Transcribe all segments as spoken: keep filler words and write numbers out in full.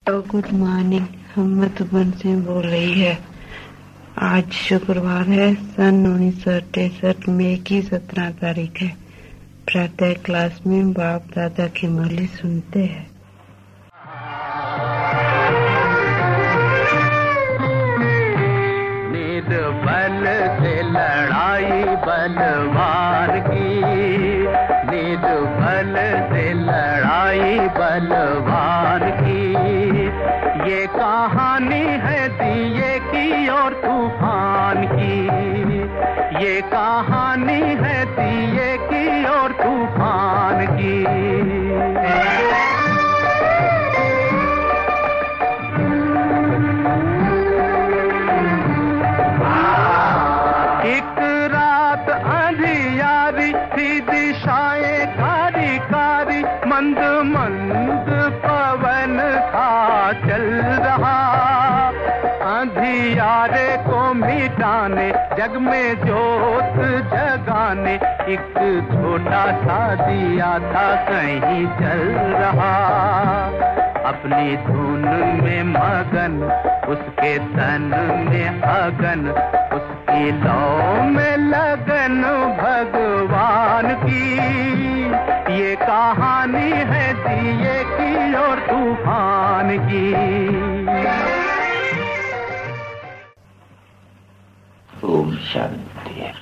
Good morning. हम मधुबन से बोल रही है। आज शुक्रवार है, सन उन्नीस सौ अड़सठ मई की सत्रह तारीख है। प्रातः क्लास में बाप दादा की मुरली सुनते हैं। नींद बल से लड़ाई बलवान की, नींद बल से लड़ाई बलवान की, ये कहानी है दिए की और तूफान की, ये कहानी है दिए की और तूफान की। एक रात अंधियारी थी, दिशाएं कारी कारी, मंद मंद पवन था चल रहा, अंधियारे को मिटाने जग में जोत जगाने, एक छोटा सा दिया था कहीं जल रहा, अपनी धुन में मगन, उसके तन में अगन, उसकी लौ में लगन भगवान की, ये कहानी है दिए की और तूफान की। ओम शांति।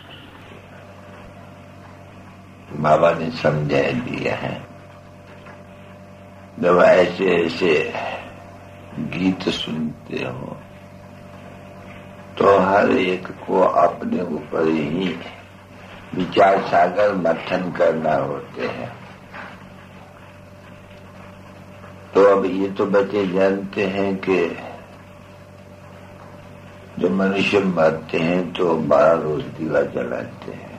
बाबा ने समझा दिया है, जब ऐसे ऐसे गीत सुनते हो तो हर एक को अपने ऊपर ही विचार सागर मंथन करना होते हैं। तो अब ये तो बच्चे जानते हैं कि जो मनुष्य मरते हैं तो बारह रोज दिवा जलाते हैं,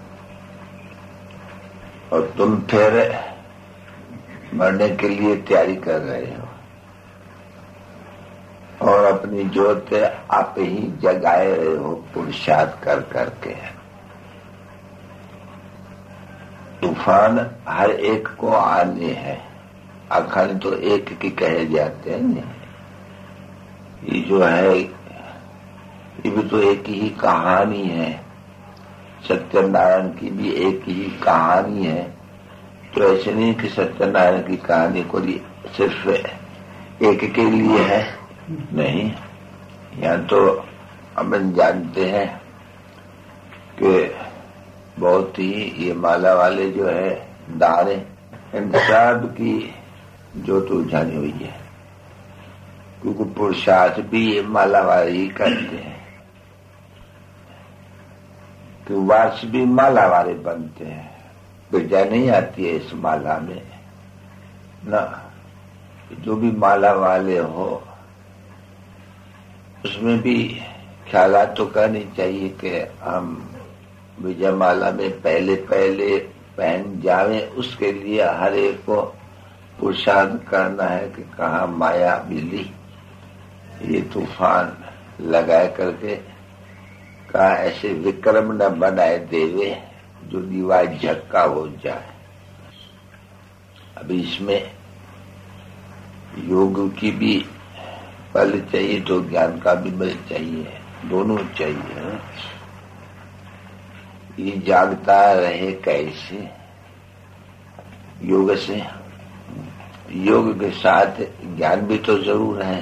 और तुम फिर मरने के लिए तैयारी कर रहे हो और अपनी जोत आप ही जगाए रहे हो पुरुषार्थ कर करके। तूफान हर एक को आने हैं, अखंड तो एक की कहे जाते हैं। ये जो है ये भी तो एक ही कहानी है, सत्यनारायण की भी एक ही कहानी है। तो ऐसे नहीं कि सत्यनारायण की कहानी को सिर्फ एक के लिए है, नहीं। यहाँ तो अपन जानते हैं कि बहुत ही ये माला वाले जो है दारे, इन सब की जोत उलझानी हुई है, क्योंकि पुरुषार्थ भी ये माला वाले ही करते हैं, कि वर्ष भी माला वाले बनते हैं। गिरजा नहीं आती है इस माला में ना। जो भी माला वाले हो उसमें भी ख्यालात तो करनी चाहिए कि हम विजय माला में पहले पहले पहन जावे, उसके लिए हर एक को पुरुषार्थ करना है कि कहाँ माया बिल्ली ये तूफान लगाए करके कहा ऐसे विक्रम न बनाए देवे जो दीवार झक्का हो जाए। अभी इसमें योग की भी बल चाहिए तो ज्ञान का भी बल चाहिए, दोनों चाहिए। ये जागता रहे कैसे? योग से। योग के साथ ज्ञान भी तो जरूर है,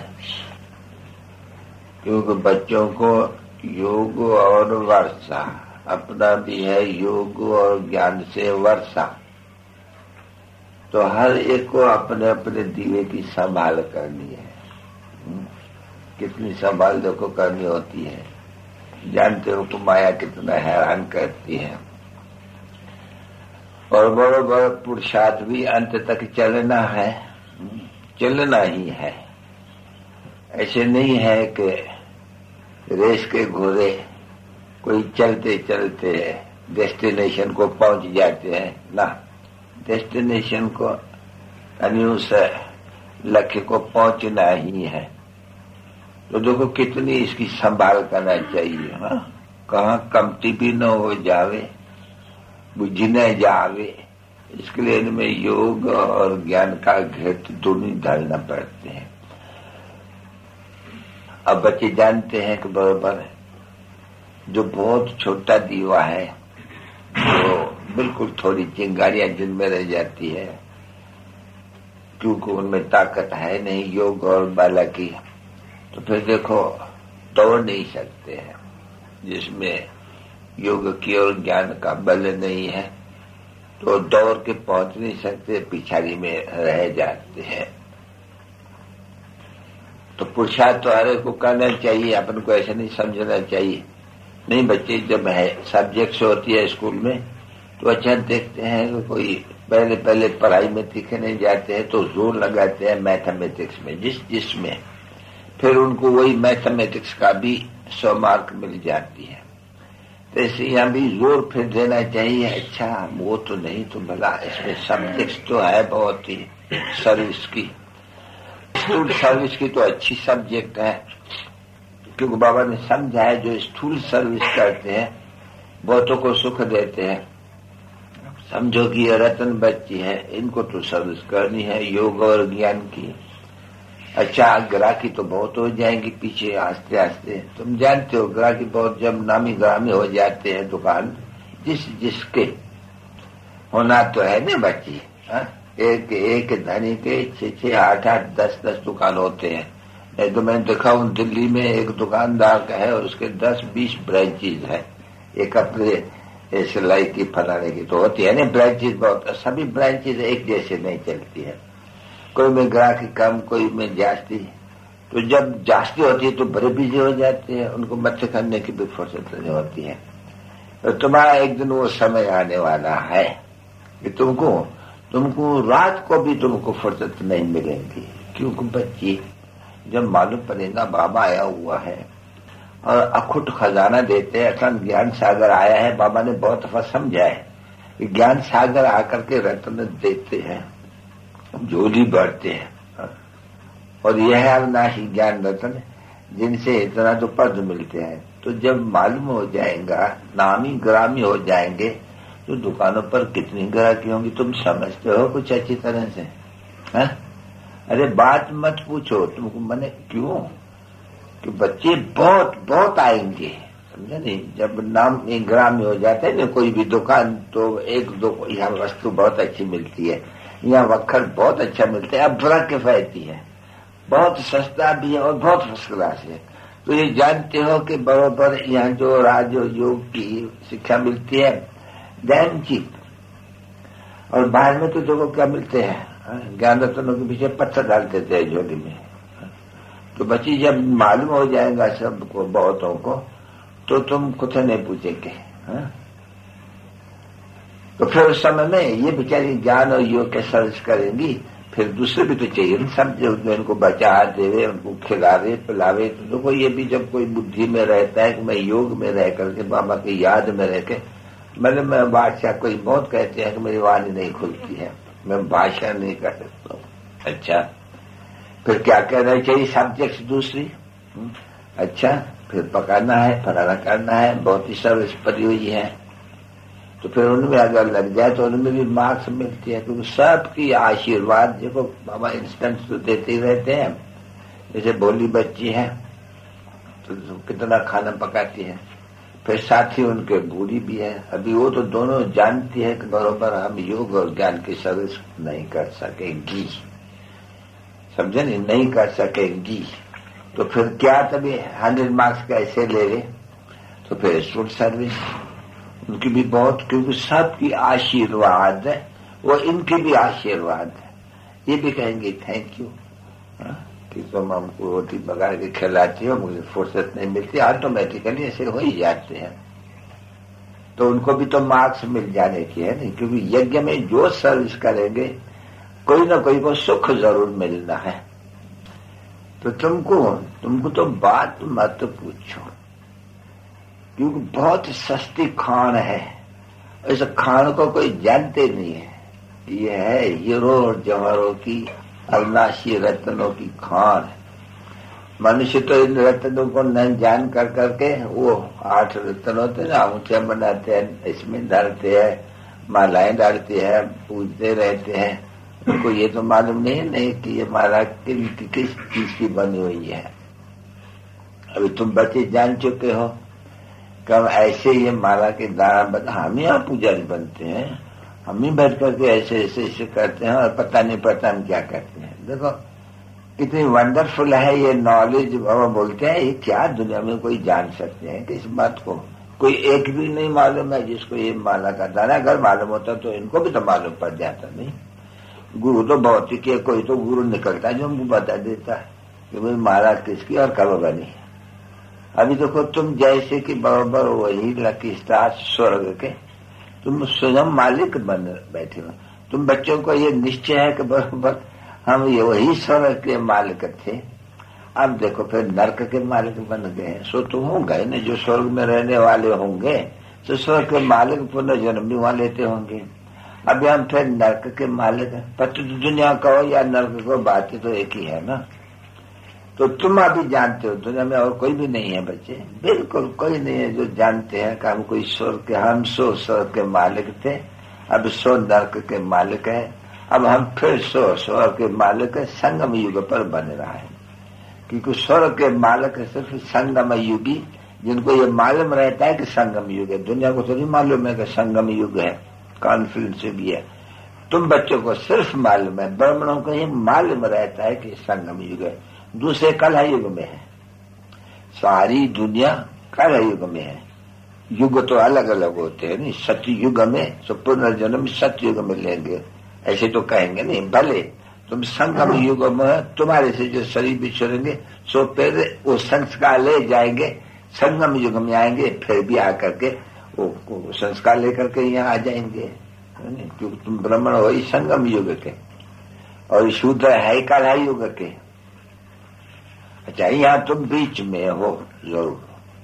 क्योंकि बच्चों को योग और वर्षा, अपना भी है योग और ज्ञान से वर्षा। तो हर एक को अपने अपने दीवे की संभाल करनी है। कितनी संभाल देखो करनी होती है। जानते हो कि माया कितना हैरान करती है, और बड़े पुरुषार्थ भी अंत तक चलना है, चलना ही है। ऐसे नहीं है कि रेस के घोड़े कोई चलते चलते डेस्टिनेशन को पहुंच जाते हैं ना। डेस्टिनेशन को यानी उस लक्ष्य को पहुंचना ही है। तो देखो कितनी इसकी संभाल करना चाहिए। हाँ, कहाँ कमती भी न हो जावे, बुझ न जावे, इसके लिए इनमें योग और ज्ञान का घेत दोनों डालना पड़ते हैं। अब बच्चे जानते हैं कि बराबर जो बहुत छोटा दीवा है वो बिल्कुल थोड़ी चिंगारियां जिनमें रह जाती है, क्योंकि उनमें ताकत है नहीं योग और बाला की, तो फिर देखो दौड़ नहीं सकते हैं। जिसमें योग की और ज्ञान का बल नहीं है तो दौड़ के पहुंच नहीं सकते, पिछाड़ी में रह जाते हैं। तो पुरुषार्थ तो हर एक को करना चाहिए, अपन को ऐसा नहीं समझना चाहिए। नहीं, बच्चे जब है सब्जेक्ट्स होती है स्कूल में तो अच्छा देखते हैं कि कोई पहले पहले पढ़ाई में तीखे नहीं जाते हैं तो जोर लगाते हैं मैथमेटिक्स में, जिस जिसमें फिर उनको वही मैथमेटिक्स का भी सौ मार्क मिल जाती है। तो ऐसे यहाँ भी जोर फिर देना चाहिए। अच्छा वो तो नहीं तो भला इसमें सब्जेक्ट्स तो है बहुत ही सर्विस की, स्थूल सर्विस की तो अच्छी सब्जेक्ट है, क्योंकि बाबा ने समझा है जो स्थूल सर्विस करते हैं बहुतों को सुख देते हैं। समझो कि ये रतन बच्ची है, इनको तो सर्विस करनी है योग और ज्ञान की। अच्छा ग्राहकी तो बहुत हो जाएंगी पीछे आस्ते आस्ते। तुम जानते हो ग्राहकी बहुत जब नामी ग्रामी हो जाते हैं दुकान जिस जिसके होना तो है ना बच्ची, हा? एक एक धनी के छह छह आठ आठ दस दस दुकान होते हैं। नहीं तो मैंने देखा हूँ दिल्ली में एक दुकानदार का है और उसके दस बीस ब्रांचेज है। एक अपने सिलाई की फलाने की तो होती है ना ब्रांचेज बहुत, सभी ब्रांचेज एक जैसे नहीं चलती है, कोई में ग्राहकी कम कोई में जास्ती। तो जब जास्ती होती है तो बड़े बिजी हो जाते हैं, उनको मत्थे करने की भी फुर्सत नहीं होती है। तो तुम्हारा एक दिन वो समय आने वाला है कि तुमको तुमको रात को भी तुमको फुर्सत नहीं मिलेगी, क्योंकि बच्ची जब मालूम पड़ेगा बाबा आया हुआ है और अखुट खजाना देते हैं, असल ज्ञान सागर आया है। बाबा ने बहुत दफा समझा है कि ज्ञान सागर आकर के रत्न देते हैं, जोली बढ़ते हैं, और यह है अविनाशी ज्ञान रत्न जिनसे इतना तो पद मिलते हैं। तो जब मालूम हो जाएगा, नामी ग्रामी हो जाएंगे, तो दुकानों पर कितनी ग्राहकी होंगी तुम समझते हो कुछ अच्छी तरह से, है? अरे बात मत पूछो तुमको, मैंने क्यों कि बच्चे बहुत बहुत आएंगे, समझे नहीं। जब नाम ग्रामी हो जाता है ना कोई भी दुकान, तो एक दो यहाँ वस्तु बहुत अच्छी मिलती है, यहाँ वक्खर बहुत अच्छा मिलता है, अब बड़ा किफायती है, बहुत सस्ता भी है और बहुत फर्स्ट क्लास है। तो ये जानते हो कि बराबर यहाँ जो राज योग की शिक्षा मिलती है डैम चीप, और बाहर में तो देखो क्या मिलते हैं, ज्ञान रत्नों के पीछे पत्थर डाल देते हैं झोली में। तो बच्ची जब मालूम हो जाएगा सबको बहुतों को, तो तुम कुछ नहीं पूछेंगे। तो फिर उस समय में ये बेचारी ज्ञान और योग के सर्विस करेंगी, फिर दूसरे भी तो चाहिए सब, जो इनको बचा देवे, उनको खिलावे पिलावे। तो देखो ये भी जब कोई बुद्धि में रहता है कि मैं योग में रह करके बाबा की याद में रह के, मतलब मैं बादशाह कोई बहुत कहते हैं कि मेरी वाणी नहीं खुलती है, मैं भाषा नहीं कर सकता हूँ। अच्छा फिर क्या कहना चाहिए, सब्जेक्ट दूसरी, अच्छा फिर पकाना है फलाना करना है, बहुत ही सर्विस पड़ी हुई है। तो फिर उनमें अगर लग जाए तो उनमें भी मार्क्स मिलती है, क्योंकि सबकी आशीर्वाद देखो बाबा इंस्टेंट तो देते ही रहते हैं। जैसे भोली बच्ची है तो कितना खाना पकाती है, फिर साथ ही उनके बूढ़ी भी है, अभी वो तो दोनों जानती है कि बरोबर हम योग और ज्ञान की सर्विस नहीं कर सकेंगी, समझे नहीं, नहीं कर सकेंगी। तो फिर क्या तभी हंड्रेड मार्क्स कैसे ले ले, तो फिर स्टूड सर्विस उनकी भी बहुत, क्योंकि सबकी आशीर्वाद है, वो इनके भी आशीर्वाद है। ये भी कहेंगे थैंक यू कि तुम हमको रोटी पका के खिलाती हो, मुझे फुर्सत नहीं मिलती, ऑटोमेटिकली ऐसे हो ही जाते हैं। तो उनको भी तो मार्क्स मिल जाने की है नहीं, क्योंकि यज्ञ में जो सर्विस करेंगे कोई ना कोई को सुख जरूर मिलना है। तो तुमको तुमको तो बात मत पूछो, क्योंकि बहुत सस्ती खान है, इस खान को कोई जानते नहीं है। ये है हीरो और जवाहरों की अविनाशी रत्नों की खान। मनुष्य तो इन रत्नों को न जान कर करके वो आठ रत्न होते ना, ऊंचे बनाते हैं, इसमें डालते हैं, मालाएं डालते हैं, पूजते रहते हैं। उनको ये तो मालूम नहीं नहीं कि ये माला किस किस चीज की बनी हुई है। अभी तुम बच्चे जान चुके हो कब ऐसे ये माला के दाना बता, हम यहाँ पुजारी बनते हैं, हम ही बैठ करके ऐसे ऐसे ऐसे करते हैं और पता नहीं पड़ता हम क्या करते हैं। देखो कितनी वंडरफुल है ये नॉलेज। बाबा बोलते हैं ये क्या दुनिया में कोई जान सकते हैं कि इस बात को कोई एक भी नहीं मालूम है जिसको ये माला का दाना। अगर मालूम होता तो इनको भी तो मालूम पड़ जाता। नहीं, गुरु तो भौतिक है, कोई तो गुरु निकलता है जो हमको बता देता है कि भाई माला किसकी और कब बनी। अभी देखो तुम जैसे कि बराबर वही लकी स्टार स्वर्ग के तुम स्वयं मालिक बन बैठे हो। तुम बच्चों को ये निश्चय है कि बराबर हम ये वही स्वर्ग के मालिक थे, अब देखो फिर नरक के मालिक बन गए। सो तुम होंगे न जो स्वर्ग में रहने वाले होंगे तो स्वर्ग के मालिक पुनर्जन्म भी वहां लेते होंगे। अभी हम फिर नरक के मालिक हैं। पति दुनिया कहो या नरक को, बातें तो एक ही है ना। तो तुम अभी जानते हो दुनिया में और कोई भी नहीं है बच्चे, बिल्कुल कोई नहीं है जो जानते हैं कि हम कोई स्वर्ग के, हम सो स्वर्ग के मालिक थे, अब सो नरक के मालिक है। अब हम फिर सो स्वर्ग के मालिक है, संगम युग पर बन रहा है। क्योंकि स्वर्ग के मालिक सिर्फ संगम युगी, जिनको ये मालूम रहता है कि संगम युग है। दुनिया को तो नहीं मालूम है कि संगम युग है, कॉन्फ्रेंस भी है। तुम बच्चों को सिर्फ मालूम है, ब्राह्मणों को ही मालूम रहता है कि संगम युग है। दूसरे कलह युग में है, सारी दुनिया कलह युग में है। युग तो अलग अलग होते हैं नहीं, सत्य युग में तो पुनर्जन्म सत्य युग में लेंगे ऐसे तो कहेंगे नहीं। भले तुम संगम युग में तुम्हारे से जो शरीर बिछड़ेंगे सो फिर वो संस्कार ले जाएंगे, संगम युग में आएंगे, फिर भी आकर के वो, वो संस्कार लेकर के यहाँ आ जाएंगे। क्योंकि तुम ब्राह्मण हो ही संगम युग के और शूद्र है कलह युग के। अच्छा, यहाँ तुम बीच में हो जरूर,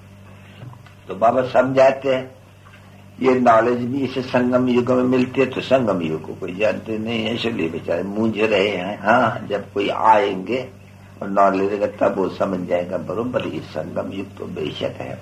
तो बाबा समझाते हैं ये नॉलेज भी इसे संगम युग में मिलती है। तो संगम युग को कोई जानते नहीं है, इसलिए बेचारे मूंझ रहे हैं। हाँ, जब कोई आएंगे और नॉलेज लेगा तब वो समझ जाएगा बरोबर ये संगम युग तो बेशक है।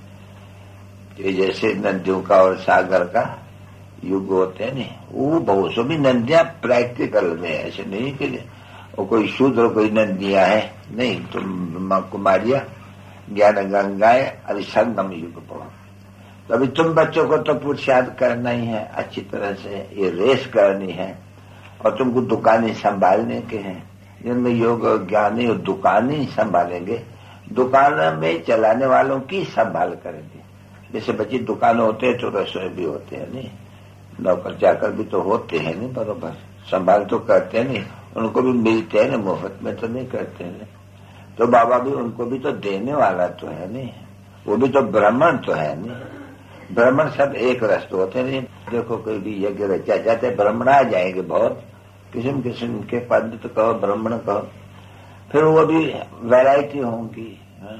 ये जैसे नदियों का और सागर का युग होते हैं नहीं, वो बहुत सो भी नदियां प्रैक्टिकल में ऐसे नहीं कि वो कोई शूद्र कोई नदियां है नहीं। तुम कुमारिया ज्ञान गंगाए अरे संगम युग पढ़ो। तो अभी तुम बच्चों को तो पुरुषार्थ करना ही है, अच्छी तरह से ये रेस करनी है और तुमको दुकानें संभालने के हैं, जिनमें योग ज्ञानी और दुकानें संभालेंगे। दुकान में चलाने वालों की संभाल करेंगे। जैसे बच्चे दुकान होते हैं तो रसोई भी होते हैं नहीं, नौकर चाकर भी तो होते हैं नहीं, बरोबर संभाल तो करते हैं नहीं, उनको भी मिलते हैं ना, मुफ्त में तो नहीं करते हैं। तो बाबा भी उनको भी तो देने वाला तो है नहीं, वो भी तो ब्राह्मण तो है नहीं। ब्राह्मण सब एक रस्त होते नहीं। देखो कोई भी यज्ञ रचा जाते ब्राह्मण आ जाएंगे, बहुत किस्म किस्म के पंडित कहो ब्राह्मण कहो, फिर वो भी वैरायटी होंगी।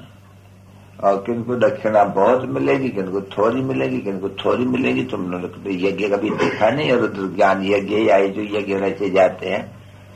और किनको दक्षिणा बहुत मिलेगी, किनको थोड़ी मिलेगी, किनको थोड़ी मिलेगी। तुम लोग तो यज्ञ कभी देखा नहीं, रुद्र ज्ञान यज्ञ या जो यज्ञ रचे जाते हैं।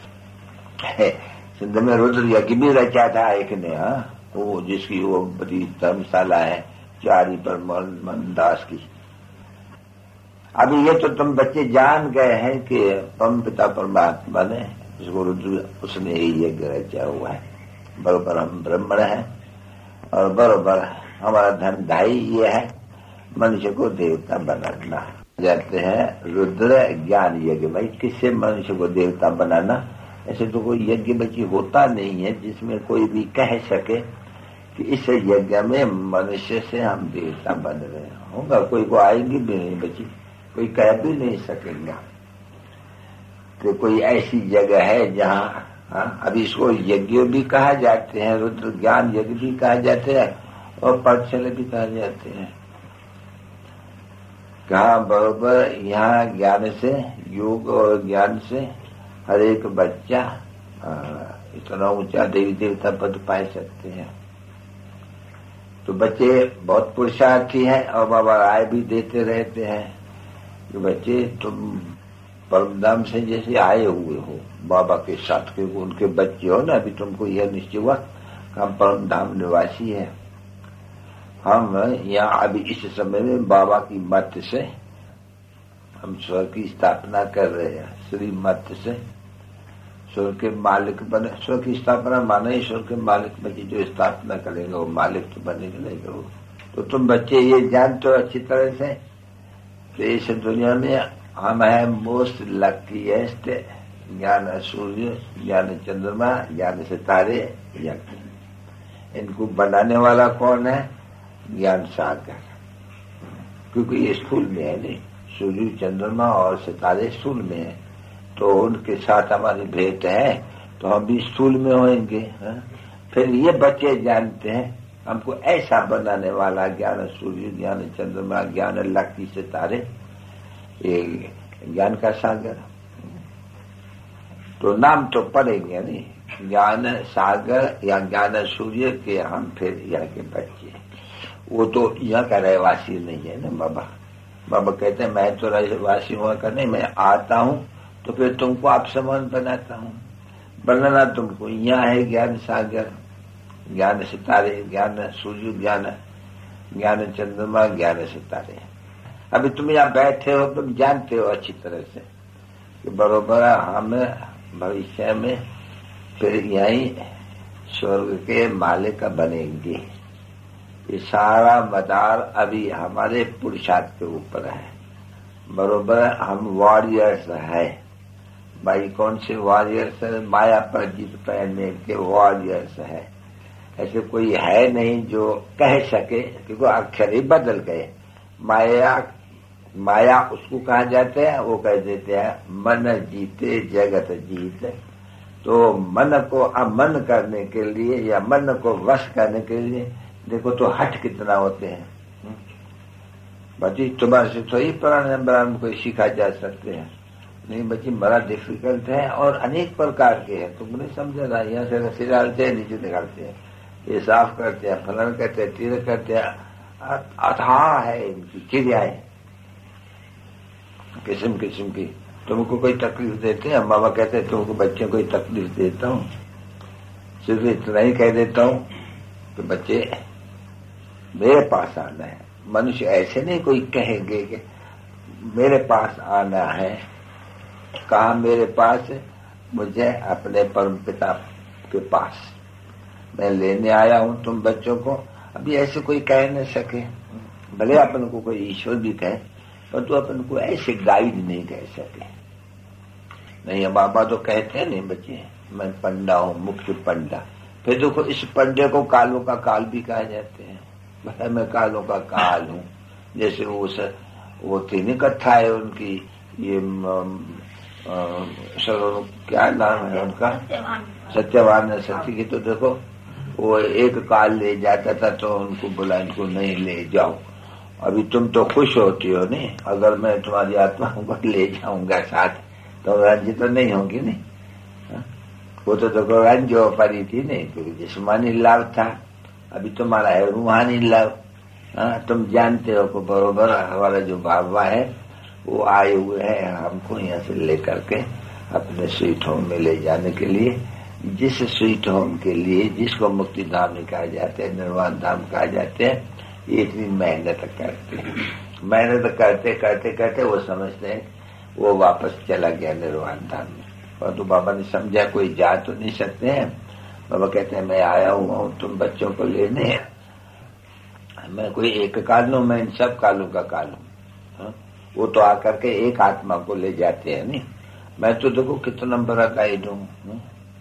सिंध में रुद्र यज्ञ भी रचा था एक ने, हाँ, वो जिसकी वो बड़ी धर्मशाला है चारी पर दास की। अभी ये तो तुम बच्चे जान गए हैं कि परम पिता परमात्मा ने इसको रुद्र उसने ही यज्ञ रचा हुआ है। बरोबर हम ब्राह्मण हैं और बरोबर हमारा धर्मधाई ये है मनुष्य को देवता बनाना। जाते हैं रुद्र ज्ञान यज्ञ। भाई किससे मनुष्य को देवता बनाना? ऐसे तो कोई यज्ञ बची होता नहीं है जिसमें कोई भी कह सके कि इस यज्ञ में मनुष्य से हम देवता बन रहे होगा। कोई को आएंगी भी नहीं बची, कोई कह भी नहीं सकेगा कि कोई ऐसी जगह है जहाँ, हाँ, अभी इसको यज्ञ भी कहा जाते हैं, रुद्र ज्ञान यज्ञ भी कहा जाते हैं और पाठशाला भी कहा जाते हैं। कहा बरोबर यहाँ ज्ञान से, योग और ज्ञान से हर एक बच्चा इतना ऊंचा देवी देवता पद पा सकते हैं। तो बच्चे बहुत पुरुषार्थी हैं और बाबा राय भी देते रहते हैं कि बच्चे तुम परमधाम से जैसे आए हुए हो बाबा के साथ, क्योंकि उनके बच्चे हो ना। अभी तुमको यह निश्चय हुआ कि हम परमधाम निवासी है। हम यहाँ अभी इस समय में बाबा की मत से हम स्वर्ग की स्थापना कर रहे हैं। श्री मत से स्वर्ग के मालिक बने, स्वर्ग की स्थापना माना ही स्वर्ग के मालिक बने, जो स्थापना करेगा वो मालिक तो बनेगा नहीं करो। तो तुम बच्चे ये जानते हो अच्छी तरह से तो इस दुनिया में हम है मोस्ट लकीएस्ट, ज्ञान सूर्य, ज्ञान चंद्रमा, ज्ञान सितारे, यज्ञ। इनको बनाने वाला कौन है? ज्ञान सागर, क्योंकि ये स्थूल में है नहीं, सूर्य चंद्रमा और सितारे स्थूल में है, तो उनके साथ हमारी भेंट है तो हम भी स्थूल में होंगे। है? फिर ये बच्चे जानते हैं हमको ऐसा बनाने वाला ज्ञान सूर्य, ज्ञान चंद्रमा, ज्ञान लकी सितारे, ये ज्ञान का सागर। तो नाम तो पड़ेंगे नहीं, ज्ञान सागर या ज्ञान सूर्य के हम फिर यहाँ के बच्चे। वो तो यहाँ का रहवासी नहीं है ना बाबा। बाबा कहते हैं मैं तो रहवासी हुआ कर नहीं, मैं आता हूँ तो फिर तुमको आप समान बनाता हूँ। बनाना तुमको यहाँ है ज्ञान सागर, ज्ञान सितारे, ज्ञान सूर्य, ज्ञान ज्ञान चंद्रमा, ज्ञान सितारे। अभी तुम यहाँ बैठे हो, तुम जानते हो अच्छी तरह से कि बरोबर हम भविष्य में फिर यही स्वर्ग के मालिक बनेंगे। ये सारा मदार अभी हमारे पुरुषार्थ के ऊपर है। बरोबर हम वॉरियर्स है भाई। कौन से वॉरियर्स है? माया पर जीत पहनने के वॉरियर्स है। ऐसे कोई है नहीं जो कह सके, क्योंकि अक्षर ही बदल गए। माया माया उसको कहा जाते हैं, वो कह देते हैं मन जीते जगत जीत। तो मन को अमन करने के लिए या मन को वश करने के लिए देखो तो हट कितना होते हैं। बच्ची तुम्हारे से तो ही पुराने ब्राह्मण को सीखा जा सकते हैं। नहीं बच्ची बड़ा डिफिकल्ट है और अनेक प्रकार के हैं, तुम नहीं समझेगा। यहाँ से रस्सी डालते हैं, नीचे निकालते हैं, ये साफ करते हैं, फलन करते हैं, तीर करते हैं, अथाह है इनकी क्रियाएं किस्म किस्म की। तुमको कोई तकलीफ देते हैं? मामा कहते हैं तुमको बच्चे कोई तकलीफ देता हूँ? सिर्फ इतना ही कह देता हूँ कि बच्चे मेरे पास आना है। मनुष्य ऐसे नहीं कोई कहेंगे कि मेरे पास आना है। कहा मेरे पास? मुझे अपने परम पिता के पास मैं लेने आया हूं तुम बच्चों को। अभी ऐसे कोई कह न सके, भले अपन को कोई ईश्वर भी कहे, पर तो अपन को ऐसे गाइड नहीं कह सके। नहीं बाबा तो कहते हैं नहीं बच्चे मैं पंडा हूं, मुख्य पंडा। फिर देखो इस पंडे को कालों का काल भी कहा जाते हैं। भाई मैं कालों का काल हूं। जैसे वो सर वो तीन कथा है उनकी, ये सर क्या नाम है उनका, सत्यवान सत्य की। तो देखो वो एक काल ले जाता था तो उनको बोला इनको नहीं ले जाओ। अभी तुम तो खुश होती हो नहीं, अगर मैं तुम्हारी आत्मा को ले जाऊंगा साथ तो राज्य तो नहीं होगी नहीं। हा? वो तो देखो रंजो परी थी नहीं, क्योंकि जिस्मानी लाभ था। अभी तुम्हारा है रूहानी लाभ। तुम जानते हो को बरोबर हमारा जो बाबा है वो आए हुए हैं हमको यहाँ से लेकर के अपने स्वीट होम में ले जाने के लिए। जिस स्वीट होम के लिए जिसको मुक्ति धाम कहा जाते हैं, निर्वाण धाम कहा जाते हैं, ये इतनी मेहनत करते हैं। मेहनत करते करते करते वो समझते हैं वो वापस चला गया निर्वाण धाम में। और तो बाबा ने समझा कोई जा तो नहीं सकते हैं। बाबा कहते हैं मैं आया हुआ हूँ तुम बच्चों को लेने। मैं कोई एक काल हूं, मैं इन सब कालों का काल हूँ। वो तो आकर के एक आत्मा को ले जाते हैं नहीं। मैं तो देखो कितना बड़ा गाइड हूँ,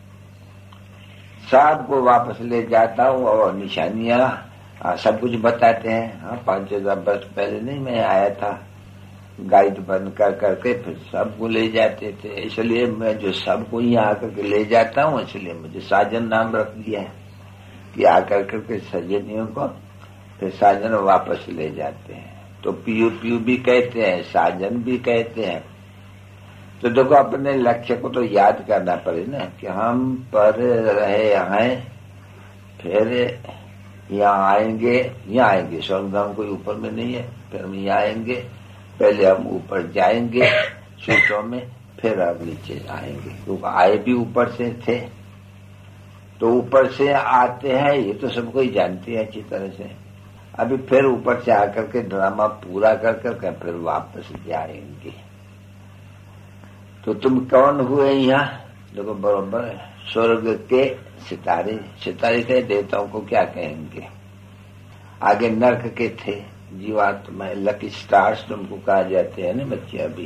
सबको वापस ले जाता हूँ और निशानियां सब कुछ बताते हैं। हाँ पांच हजार वर्ष पहले नहीं मैं आया था गाइड बन कर करके, फिर सबको ले जाते थे। इसलिए मैं जो सबको यहाँ आकर के ले जाता हूँ, इसलिए मुझे साजन नाम रख दिया है कि आकर करके सजनियों को फिर साजन वापस ले जाते हैं। तो पीयू पीयू भी कहते हैं, साजन भी कहते हैं। तो देखो अपने लक्ष्य को तो याद करना पड़े ना कि हम पर रहे हैं, फिर यहाँ आएंगे। यहाँ आएंगे स्वर्गधाम कोई ऊपर में नहीं है, फिर हम यहाँ आएंगे। पहले हम ऊपर जाएंगे सूत्रों में, फिर हम नीचे आएंगे, क्योंकि आए भी ऊपर से थे। तो ऊपर से आते हैं ये तो सबको ही जानते हैं अच्छी तरह से। अभी फिर ऊपर से आकर के ड्रामा पूरा कर करके फिर वापस जाएंगे। तो तुम कौन हुए यहाँ? देखो बरोबर है। स्वर्ग के सितारे, सितारे थे, देवताओं को क्या कहेंगे। आगे नर्क के थे जीवात्मा, लकी स्टार्स तुमको कहा जाते हैं ना बच्चे। अभी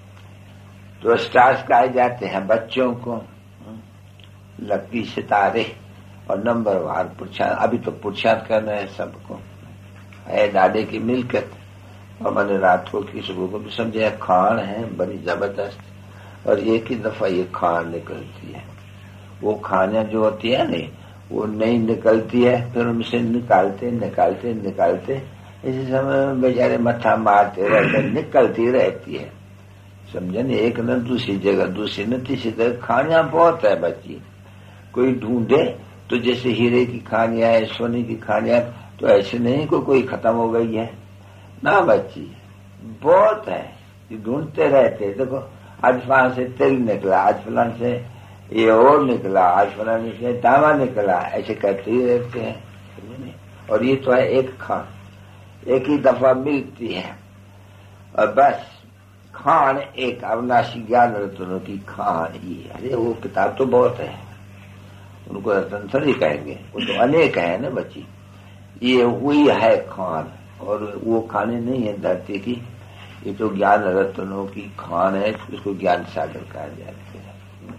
तो स्टार्स कहे जाते हैं बच्चों को, लकी सितारे। और नंबर वार पुरुषार्थ, अभी तो पुरुषार्थ करना है सबको, है दादे की मिल्कत। और मैंने रात को किसी को भी समझाया, खान है बड़ी जबरदस्त, और एक ही दफा ये खान निकलती है। वो खाना जो होती है ना, वो नहीं निकलती है, फिर उनसे निकालते निकालते निकालते इसी समय में बेचारे मत्था मारते रहते, निकलती रहती है, समझे न। एक न दूसरी जगह, दूसरी न तीसरी जगह। खानियां बहुत है बच्ची, कोई ढूंढे तो जैसे हीरे की खानियां है, सोने की खानियां, तो ऐसे नहीं को कोई खत्म हो गई है ना बच्ची, बहुत है, ढूंढते रहते। देखो आज फलां से तिल निकला, आज फलां से ये और निकला, आज फलां से तांबा निकला, ऐसे करते ही रहते हैं। और ये तो है एक खान, एक ही दफा मिलती है, और बस खान एक अविनाशी ज्ञान रत्नों की खान ही है। अरे वो किताब तो बहुत है, उनको रत्न थोड़ी कहेंगे, वो तो अनेक है ना बच्ची। ये हुई है खान, और वो खाने नहीं है धरती की, ये तो ज्ञान रत्नों की खान है, इसको ज्ञान सागर कहा जाता है।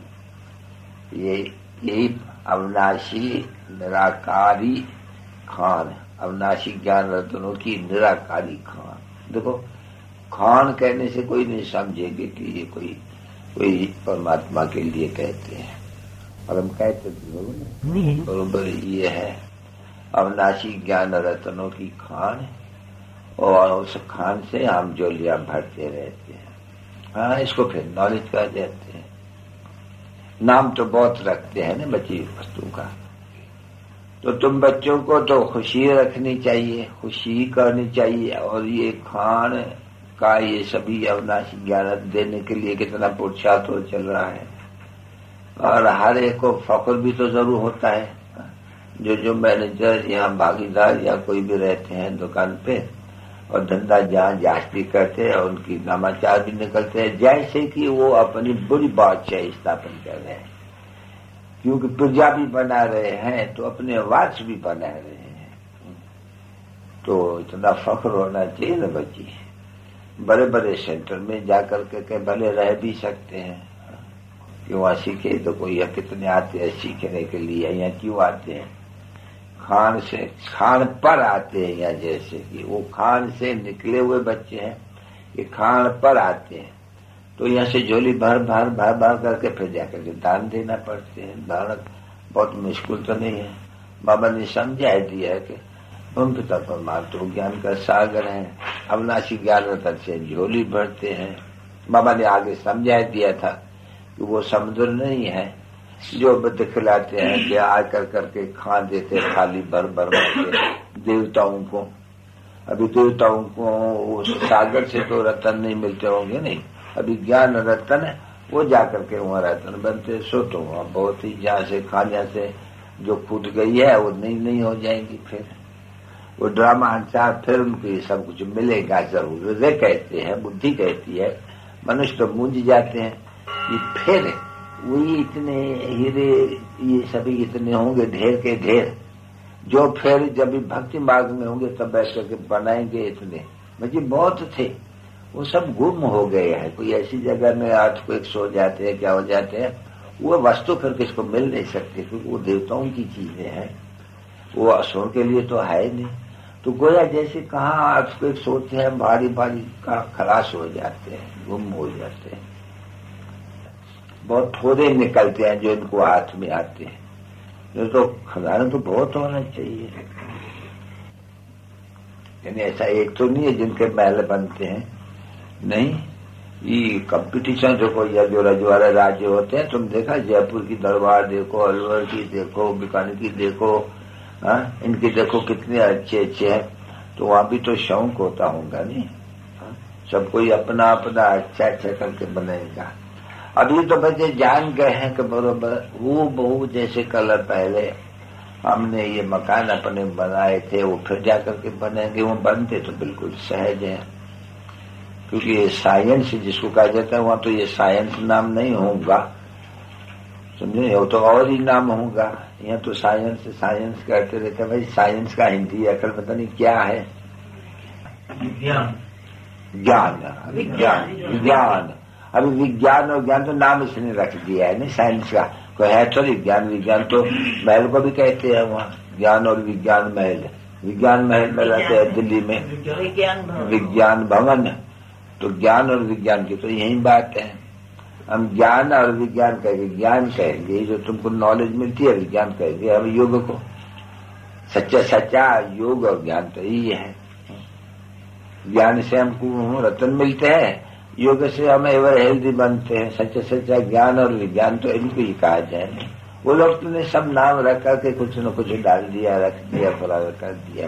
ये यही अविनाशी निराकारी खान, अविनाशी ज्ञान रत्नों की निराकारी खान। देखो खान कहने से कोई नहीं समझेंगे कि ये कोई कोई परमात्मा के लिए कहते हैं, और हम कहते थे बरोबर ये है अविनाशी ज्ञान रत्नों की खान, और उस खान से हम जो लिया भरते रहते हैं। हाँ, इसको फिर नॉलेज कहा जाते हैं। नाम तो बहुत रखते हैं ना बच्ची वस्तु का। तो तुम बच्चों को तो खुशी रखनी चाहिए, खुशी करनी चाहिए, और ये खान का ये सभी अविनाशी ज्ञान देने के लिए कितना पुरुषार्थ हो चल रहा है। और हर एक को फख्र भी तो जरूर होता है। जो जो मैनेजर या भागीदार या कोई भी रहते हैं दुकान पे, और धंधा जहाँ जास्ती करते हैं, और उनकी नामाचार भी निकलते हैं, जैसे कि वो अपनी बुरी बादशाही स्थापन कर रहे हैं। क्योंकि प्रजा भी बना रहे हैं तो अपने वार्ष भी बना रहे हैं। तो इतना फख्र होना चाहिए ना बच्ची। बड़े बड़े सेंटर में जाकर के, के भले रह भी सकते हैं, कि वहां सीखे तो कोई या कितने आते हैं सीखने के लिए, या क्यों आते हैं खान से, खान पर आते हैं, या जैसे कि वो खान से निकले हुए बच्चे हैं, ये खान पर आते हैं। तो यहाँ से झोली भर भर भर भर करके फिर जाकर के दान देना पड़ते हैं। दान बहुत मुश्किल तो नहीं है। बाबा ने समझा दिया है कि उन पिता परमात्मा तो ज्ञान का सागर है, अविनाशी ज्ञान रतन से झोली भरते हैं। बाबा ने आगे समझा दिया था कि वो समुद्र नहीं है जो दिखलाते हैं कि आकर करके खा देते खाली भर भर के देवताओं को। अभी देवताओं को सागर से तो रतन नहीं मिलते होंगे, नहीं, अभी ज्ञान रतन है, वो जाकर के वहाँ रतन बनते। सो तो वहाँ बहुत ही जहाँ से खाने से जो फूट गई है वो नहीं नहीं हो जाएंगी। फिर वो ड्रामा अनुसार फिर उनको ये सब कुछ मिलेगा जरूर। हृदय कहते हैं, बुद्धि कहती है, मनुष्य तो मूंझ जाते हैं कि फिर वही इतने हीरे ये सभी इतने होंगे ढेर के ढेर, जो फिर जब भी भक्ति मार्ग में होंगे तब बैठ करके बनाएंगे इतने। मुझे बहुत थे, वो सब गुम हो गए हैं। कोई ऐसी जगह में आज को एक सो जाते हैं, क्या हो जाते हैं, वो वस्तु फिर किसको मिल नहीं सकती, क्योंकि वो देवताओं की चीजें हैं, वो असुर के लिए तो है नहीं। तो गोया जैसे कहा आज को एक सोते हैं, भारी भारी का खलास हो जाते हैं, गुम हो जाते हैं। बहुत थोड़े निकलते हैं जो इनको हाथ में आते हैं, ये तो खजाना तो बहुत होना चाहिए। यानी ऐसा एक तो नहीं है जिनके महल बनते हैं, नहीं, ये कंपटीशन जो कोई जो रजवाड़े राज्य होते हैं, तुम देखा जयपुर की दरबार देखो, अलवर की देखो, बीकानेर की देखो, हाँ, इनकी देखो कितने अच्छे अच्छे हैं। तो वहां भी तो शौक होता होगा नहीं, सब कोई अपना अपना अच्छा अच्छा करके बनाएगा। अभी तो बच्चे जान गए हैं कि बरोबर वो बहु जैसे कल पहले हमने ये मकान अपने बनाए थे, वो फिर जाकर के बनेंगे, वो बनते तो बिल्कुल सहज है। क्योंकि ये साइंस जिसको कहा जाता है, वहां तो ये साइंस नाम नहीं होगा, समझे? वो तो और ही नाम होगा। यहाँ तो साइंस साइंस कहते रहते, भाई साइंस का हिंदी अकल पता नहीं क्या है। विज्ञान ज्ञान विज्ञान विज्ञान अभी विज्ञान और ज्ञान तो नाम इसने रख दिया है नहीं साइंस का, कोई है तो विज्ञान। विज्ञान तो महल को भी कहते हैं, वहाँ ज्ञान और विज्ञान महल, विज्ञान महल में रहते हैं दिल्ली में, विज्ञान भवन। तो ज्ञान और विज्ञान की तो यही बात है। हम ज्ञान और विज्ञान कहेंगे, ज्ञान कहेंगे जो तुमको नॉलेज मिलती है, विज्ञान कहेंगे हम योग को। सच्चा सच्चा योग और ज्ञान तो यही है। ज्ञान से हमको रतन मिलते हैं, योग से हम एवर हेल्दी बनते हैं। सच्चा सच्चा ज्ञान और विज्ञान तो इनको ही कहा जाए। वो लोग तो ने सब नाम रख करके कुछ न कुछ डाल दिया, रख दिया, फला कर दिया।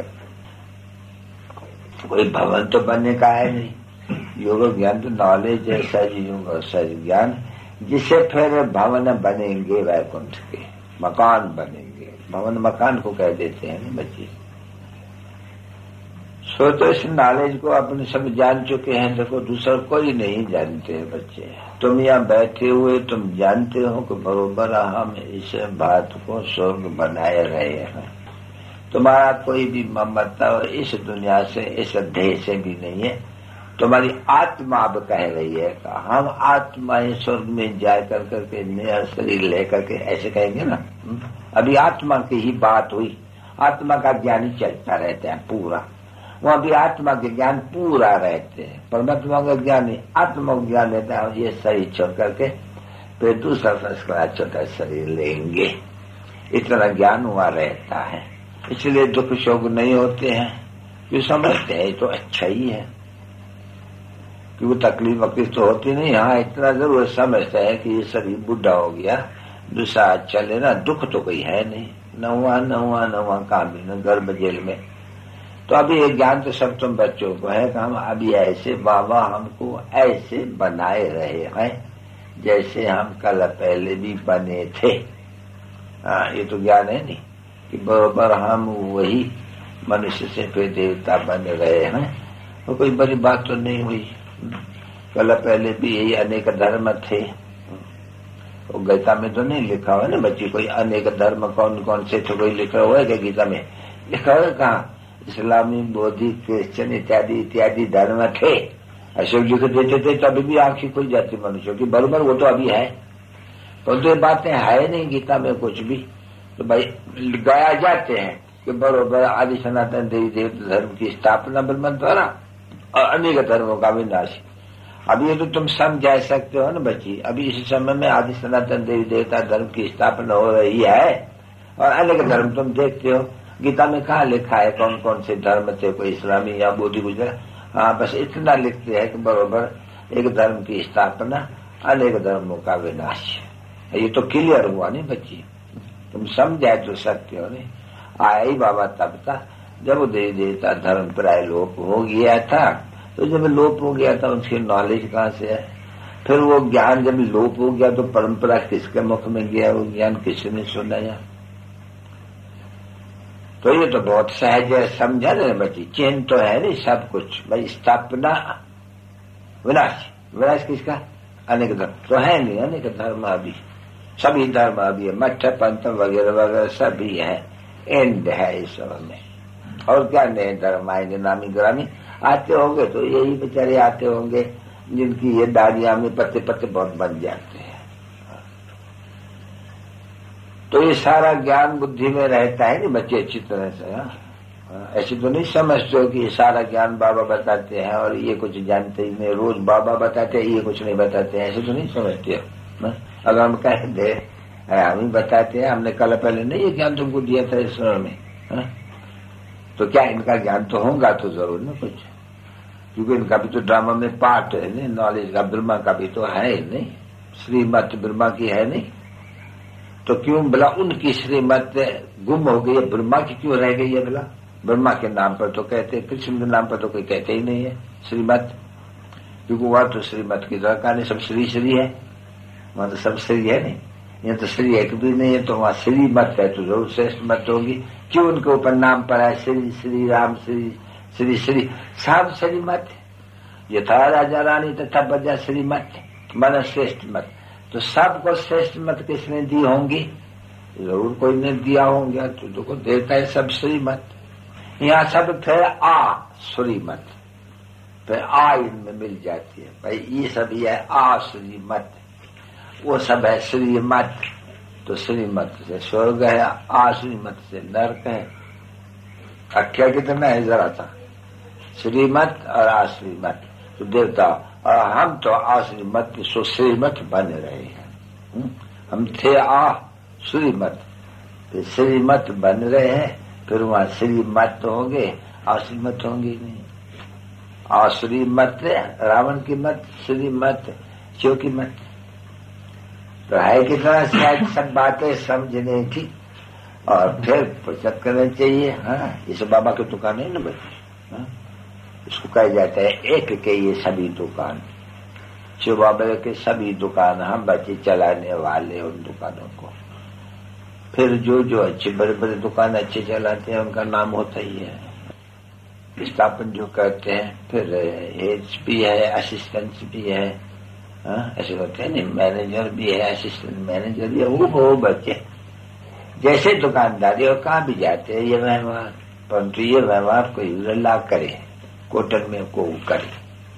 कोई भवन तो बनने का है नहीं। योग ज्ञान तो नॉलेज है, सज योग और सज ज्ञान, जिससे फिर भवन बनेंगे, वैकुंठ के मकान बनेंगे। भवन मकान को कह देते हैं बच्चे। सो तो इस नॉलेज को अपने सब जान चुके हैं। देखो दूसरा कोई नहीं जानते हैं बच्चे। तुम यहाँ बैठे हुए तुम जानते हो कि बरोबर हम इस बात को स्वर्ग बनाए रहे हैं। तुम्हारा कोई भी ममता इस दुनिया से, इस देह से भी नहीं है। तुम्हारी आत्मा अब कह रही है कि हम आत्मा ही स्वर्ग में जा कर करके नया शरीर लेकर के, ऐसे कहेंगे ना। अभी आत्मा की ही बात हुई। आत्मा का ज्ञान ही चलता रहता है पूरा। वहां भी आत्मा के ज्ञान पूरा रहते हैं। परमात्मा का ज्ञान ही आत्मा को ज्ञान देता है। ये शरीर छोड़ करके फिर दूसरा फर्स्ट क्लास छोटा शरीर लेंगे, इतना ज्ञान हुआ रहता है। इसलिए दुख शोक नहीं होते हैं, क्यों समझते हैं तो अच्छा ही है, क्योंकि तकलीफ वकलीफ तो होती नहीं। हाँ इतना जरूर समझता है कि ये शरीर बुढ़ा हो गया, दूसरा चले ना, दुख तो कोई है नहीं। न हुआ न हुआ न हुआ काम भी न गर्भ जेल में। तो अभी ये ज्ञान तो सब तुम बच्चों को है कि हम अभी ऐसे बाबा हमको ऐसे बनाए रहे हैं जैसे हम कल पहले भी बने थे। हाँ ये तो ज्ञान है नहीं कि बराबर हम वही मनुष्य से फिर देवता बन रहे हैं। तो कोई बड़ी बात तो नहीं हुई। कल पहले भी यही अनेक धर्म थे। तो गीता में तो नहीं लिखा हुआ ना बच्ची, कोई अनेक धर्म कौन कौन से थे, कोई लिखा हुआ है क्या गीता में? लिखा हुआ कहाँ? इस्लामी, बौद्धिक, क्रिश्चियन इत्यादि इत्यादि धर्म थे। ऐसे लिख देते थे तभी भी आंखें खुल जाती मनुष्यों की। बराबर वो तो अभी है, परंतु तो ये बातें है नहीं गीता में कुछ भी। तो भाई गाया जाते हैं कि बराबर आदि सनातन देवी देवता धर्म की स्थापना ब्रह्म द्वारा और अनेक धर्मों का विनाश। अभी ये तो तुम समझा सकते हो ना बच्ची। अभी इस समय में आदि सनातन देवी देवता धर्म की स्थापना हो रही है और अनेक धर्म तुम देखते हो। गीता में कहाँ लिखा है कौन कौन से धर्म थे, कोई इस्लामी या बौद्धिक गुजरा? हाँ बस इतना लिखते हैं कि बराबर एक धर्म की स्थापना, अनेक धर्मों का विनाश। ये तो क्लियर हुआ नहीं बच्ची, तुम समझाए तो सकते हो नहीं। आया ही बाबा तब था जब देवी देवता धर्म प्राय लोप हो गया था। तो जब लोप हो गया था उसकी नॉलेज कहाँ से है? फिर वो ज्ञान जब लोप हो गया तो परंपरा किसके मुख में गया? वो ज्ञान किसने सुनाया? तो ये तो बहुत सहज है, समझा ना बच्ची। चेन तो है नहीं सब कुछ भाई। स्थापना विनाश, विनाश किसका? अनेक धर्म तो है नहीं, अनेक धर्म अभी सभी धर्म अभी है, मठ पंथ वगैरह वगैरह सभी है। एंड है इस समय में। और क्या नए धर्म आएंगे? नामी ग्रामी आते होंगे तो यही बेचारे आते होंगे जिनकी ये दाढ़ियां में पत्ते पत्ते बहुत बन जाते हैं। तो ये सारा ज्ञान बुद्धि में रहता है नहीं बच्चे अच्छी तरह से। हाँ ऐसे तो नहीं समझते हो कि ये सारा ज्ञान बाबा बताते हैं और ये कुछ जानते ही नहीं। रोज बाबा बताते हैं, ये कुछ नहीं बताते हैं, ऐसे तो नहीं समझते हो। अगर हम कह दे हम ही बताते हैं, हमने कल पहले नहीं ये ज्ञान तुमको दिया था इस समय में, है? तो क्या इनका ज्ञान तो होगा तो जरूर ना कुछ, क्योंकि इनका भी तो ड्रामा में पार्ट है नहीं, नॉलेज का ब्रह्मा का भी तो है नहीं, श्रीमत ब्रह्मा की है नहीं। तो क्यों भला उनकी श्रीमत गुम हो गई है, ब्रह्मा की क्यों रह गई है भला? ब्रह्मा के नाम पर तो कहते, कृष्ण के नाम पर तो कोई कहते ही नहीं है श्रीमत, क्योंकि वह तो श्रीमत की दरकार नहीं, सब श्री श्री है, वहां तो सब श्री है नहीं। ये तो श्री एक भी नहीं है, तो वहां श्री मत है तो जरूर श्रेष्ठ मत होगी। क्यों उनके ऊपर नाम पर है श्री श्री राम श्री श्री श्री सब श्री मत। यथा राजा रानी तथा प्रजा श्री मत मन श्रेष्ठ मत। तो सबको श्रेष्ठ मत किसने दी होंगी? जरूर कोई ने दिया होंगे, तो देखो देता है सब श्रीमत। यहाँ सब थे आ श्रीमत, फिर आ इनमें मिल जाती है भाई, ये सब ये है आ श्रीमत, वो सब है श्रीमत। तो श्रीमत से स्वर्ग है, आ श्रीमत से नरक है। अख्या कितना है जरा था, श्रीमत और आ श्रीमत तो देवता, और हम तो आ श्रीमत सो श्रीमत बन रहे हैं। हम थे आ श्रीमत, फिर श्रीमत बन रहे हैं, फिर वहां श्रीमत होंगे, आश्रीमत होंगे नहीं। आश्रीमत रावण की मत, श्रीमत शिव की मत। तो है कितना शायद सब बातें समझने की, और फिर पुस्तक करना चाहिए। हाँ, इस बाबा की दुकान है ना बच्चे, हाँ? इसको कहा जाता है एक के ये सभी दुकान, शिव बाबा के सभी दुकान, हम बच्चे चलाने वाले उन दुकानों को। फिर जो जो अच्छे बड़े बड़े दुकान अच्छे चलाते हैं उनका नाम होता ही है, विस्थापन जो करते हैं। फिर हेड्स भी है, असिस्टेंट्स भी है, हाँ ऐसे होते हैं नहीं, मैनेजर भी है, असिस्टेंट मैनेजर भी है, वो वो बच्चे जैसे दुकानदारी और कहाँ भी जाते हैं ये व्यवहार, परंतु ये व्यवहार कोई लल्ला करे, कोटन में को करे,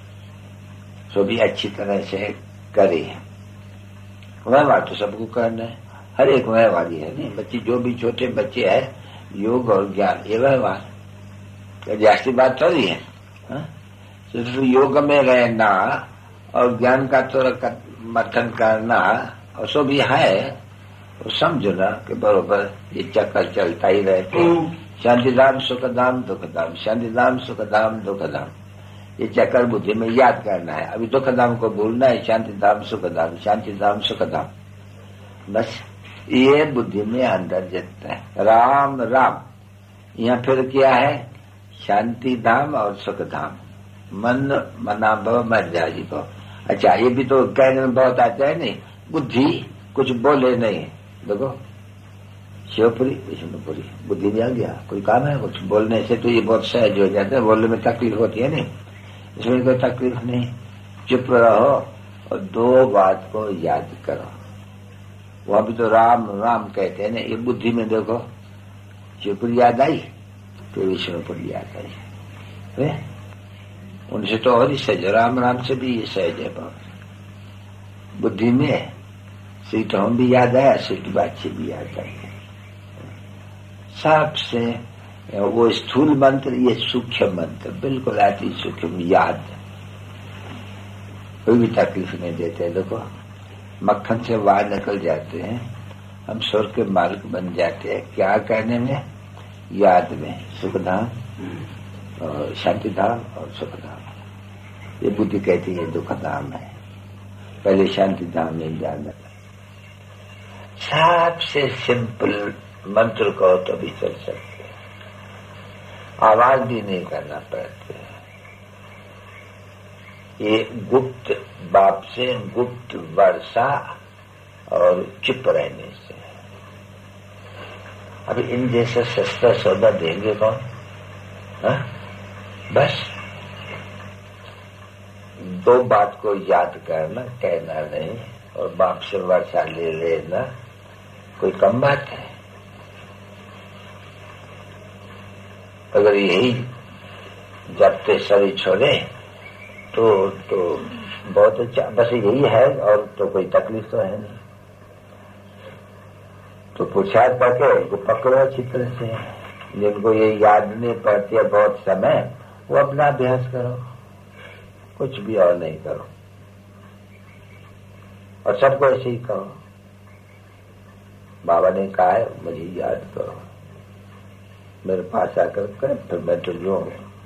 सो भी अच्छी तरह से करे। व्यवहार तो सबको करना है, हर एक व्यवहार ही है नहीं। बच्चे जो भी छोटे बच्चे हैं, योग और ज्ञान ये व्यवहार जास्ती बात थोड़ी है, हाँ? सिर्फ योग में रहना और ज्ञान का तो मथन करना और सो भी है, तो समझना कि बरोबर ये चक्कर चलता ही रहते। शांतिधाम सुखधाम दुखधाम, शांतिधाम सुखधाम दुखधाम, ये चक्कर बुद्धि में याद करना है। अभी दुखधाम को भूलना है, शांतिधाम सुखधाम, शांतिधाम सुखधाम, बस ये बुद्धि में अंदर जगता है। राम राम, यहाँ फिर क्या है? शांति धाम और सुख धाम, मन मना भव मर्जा जी को। अच्छा, ये भी तो कहने में बहुत आता है नहीं, बुद्धि कुछ बोले नहीं। देखो शिवपुरी विष्णुपुरी, बुद्धि में आ गया, कोई काम है कुछ बोलने से तो ये बहुत सहज हो जाता है, बोलने में तकलीफ होती है नहीं, इसमें कोई तकलीफ नहीं। चुप रहो और दो बात को याद करो। वहां भी तो राम राम कहते हैं ना, ये बुद्धि में देखो शिवपुरी याद आई तो विष्णुपुरी याद आई, उनसे तो और ही सहज, राम राम से भी ये सहज है बहुत। बुद्धि में सीट हम भी याद आया, सीट बाच्छी भी याद आई। सबसे वो स्थूल मंत्र, ये सूक्ष्म मंत्र बिल्कुल अति सूक्ष्म याद, कोई भी तकलीफ नहीं देते। देखो मक्खन से बाहर निकल जाते हैं, हम स्वर्ग के मालिक बन जाते हैं। क्या कहने में? याद में, सुखधाम और शांतिधाम और सुखधाम। ये बुद्धि कहती है दुखधाम है, पहले शांतिधाम में जाना। सबसे सिंपल मंत्र को तो भी चल सकते, आवाज भी नहीं करना पड़ते। ये गुप्त बाप से, गुप्त वर्षा और चुप रहने से। अभी इन जैसे सस्ता सौदा देंगे कौन? हा? बस दो बात को याद करना, कहना नहीं, और बाप से वर्षा ले लेना कोई कम बात है। अगर यही जबते सभी छोड़े तो तो बहुत अच्छा, बस यही है, और तो कोई तकलीफ तो है नहीं। तो पुरुषार्थ करके उनको पकड़ो अच्छी तरह से। जिनको ये याद नहीं पड़ती है बहुत समय, वो अपना अभ्यास करो, कुछ भी और नहीं करो, और सबको ऐसे ही कहो। बाबा ने कहा है मुझे याद करो, मेरे पास आकर कर, फिर मैं तो जो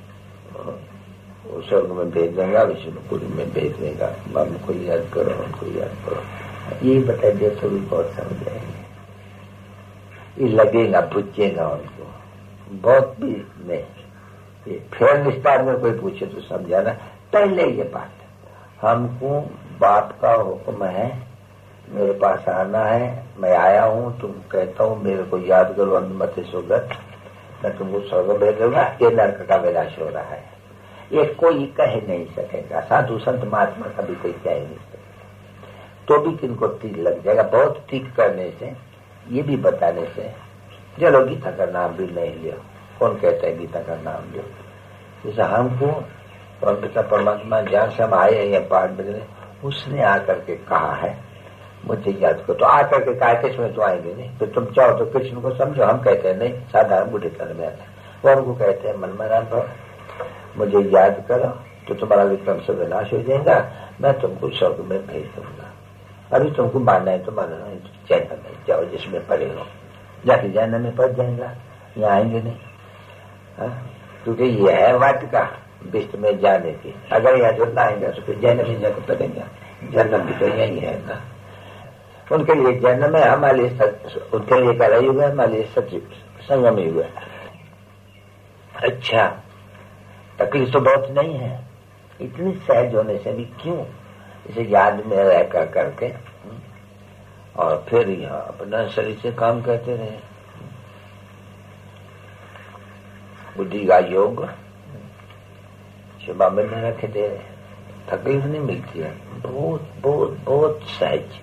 स्वर्ग में भेज देगा, विष्णुपुरी में भेज देगा। बाबा को याद करो, उनको याद करो, यही बता दे तो भी बहुत समझ आएंगे। ये लगेगा, पूछेगा उनको, बहुत भी नहीं। फिर विस्तार में कोई पूछे तो समझाना। पहले ये बात, हमको बाप का हुक्म है, मेरे पास आना है, मैं आया हूं, तुम कहता हूं मेरे को याद करो, अनुमति सुगत, मैं तुमको स्वर्ग भेज दूंगा। ये नरक का विनाश हो रहा है, ये कोई कह नहीं सकेगा। साधु संत महात्मा कभी कोई कह नहीं सकेगा। तो भी किनको तीर लग जाएगा। बहुत तीख करने से, ये भी बताने से, चलो गीता का नाम भी नहीं लियो, कौन कहता है गीता का नाम लियो। जैसे हमको परमपिता परमात्मा जहाँ से हम आए हैं या पाठ बदले, उसने आकर के कहा है मुझे याद करो, तो आकर के कहा किसमें तो आएंगे नहीं, तो तुम चाहो तो कृष्ण को समझो। हम कहते हैं नहीं, साधारण बूढ़े तरह में आता है, वो हमको कहते हैं मन में राम भाव मुझे याद करो तो तुम्हारा विक्रम से विनाश हो जाएगा, मैं तुमको स्वर्ग में भेज दूंगा। अभी तुमको मानना है तो मानना नहीं, जैन में जाओ जिसमें पड़े हो, जाके जैन में पड़ जाएगा, यहाँ आएंगे नहीं। क्योंकि ये है वाटिका विश्व में जाने की, अगर यहाँ जो ना आएंगे तो फिर जैन में जाकर पड़ेगा। जन्म भी तो यही है ना, उनके लिए जन्म है, हमारे लिए उनके लिए कला युग है, हमारे लिए सचिव संगम युग है। अच्छा, तकलीफ तो बहुत नहीं है, इतनी सहज होने से भी क्यों इसे याद में रह कर करके और फिर यहाँ अपना शरीर से काम करते रहे। बुद्धि का योग शिवा में रखे दे, तकलीफ नहीं मिलती है, बहुत बहुत बहुत सहज।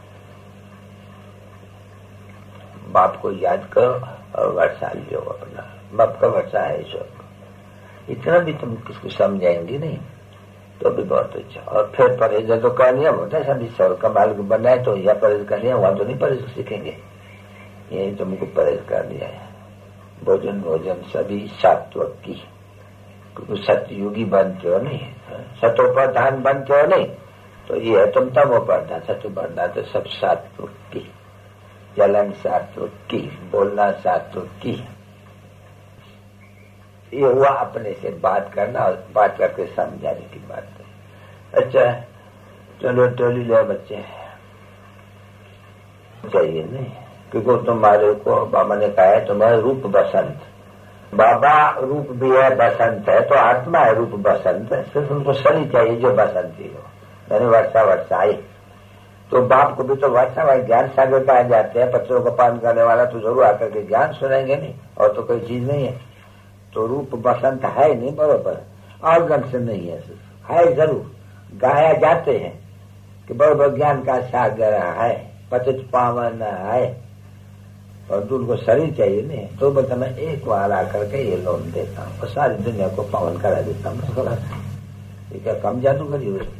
बाप को याद करो और वर्षा लियो अपना, बाप का वर्षा है ईश्वर। इतना भी तुम किसको समझाएंगे नहीं तो भी बहुत अच्छा। और फिर परहेज तो कर लिया, बोलते सभी सौ का मालिक बनना है तो यह परहेज कर लिया, वहां तो नहीं परहेज सीखेंगे, यही तुमको परहेज कर लिया है। भोजन भोजन सभी सात्विक की, क्योंकि सतयुगी बनते हो नहीं, सतोप्रधान बनते हो नहीं, तो ये है तुम तमोप्रधान, सतोप्रधान तो सब सात्विक की, चलन सात्विक की, बोलना सात्विक की। ये हुआ अपने से बात करना और बात करके समझाने की बात है। अच्छा चलो टोली ले बच्चे चाहिए नहीं, क्योंकि तुम्हारे को बाबा ने कहा है तुम्हारा रूप बसंत, बाबा रूप भी है बसंत है, तो आत्मा है रूप बसंत है, सिर्फ उनको शरीर चाहिए जो बसंती हो। मैंने वर्षा वर्षा आई तो बाप को भी तो वर्षा भाई ज्ञान सागर पाए जाते हैं, पत्थरों का पान करने वाला तो जरूर आकर के ज्ञान सुनेंगे नहीं, और तो कोई चीज नहीं है। तो रूप बसंत है नहीं बरोबर, और गण से नहीं है, है जरूर, गाया जाते हैं कि बरोबर ज्ञान का सागर है, पतित पावन है, और दूर को शरीर चाहिए नहीं, तो बस मैं एक बार आकर के ये लोन देता हूँ और सारी दुनिया को पावन करा देता हूँ। ये क्या कम जादू करी हुई,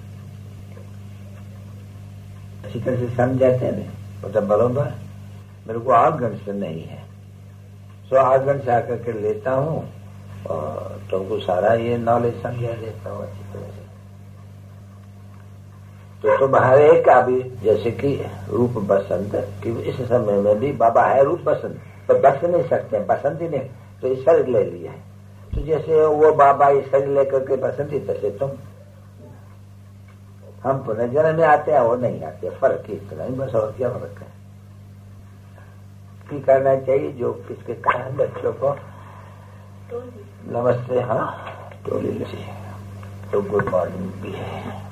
अच्छी तरह से समझाते हैं मतलब बरोबर मेरे को आगन से नहीं है, सो आगन से आकर के लेता हूँ और तुमको सारा ये नॉलेज समझा देता हूँ अच्छी तरह से। तो तुम्हारे एक अभी जैसे कि रूप बसंत कि इस समय में भी बाबा है रूप बसंत, तो बस नहीं सकते, बसंत ही नहीं, तो इस शरीर ले लिया है। तो जैसे वो बाबा इस शरीर लेकर के बसंती, तैसे तुम हम पुनर्जन्म में आते हैं, वो नहीं आते, फर्क ही इतना ही बस, और क्या फर्क है। की करना चाहिए जो किसके कारण बच्चों को नमस्ते। हाँ टोली तो गुड मॉर्निंग भी है।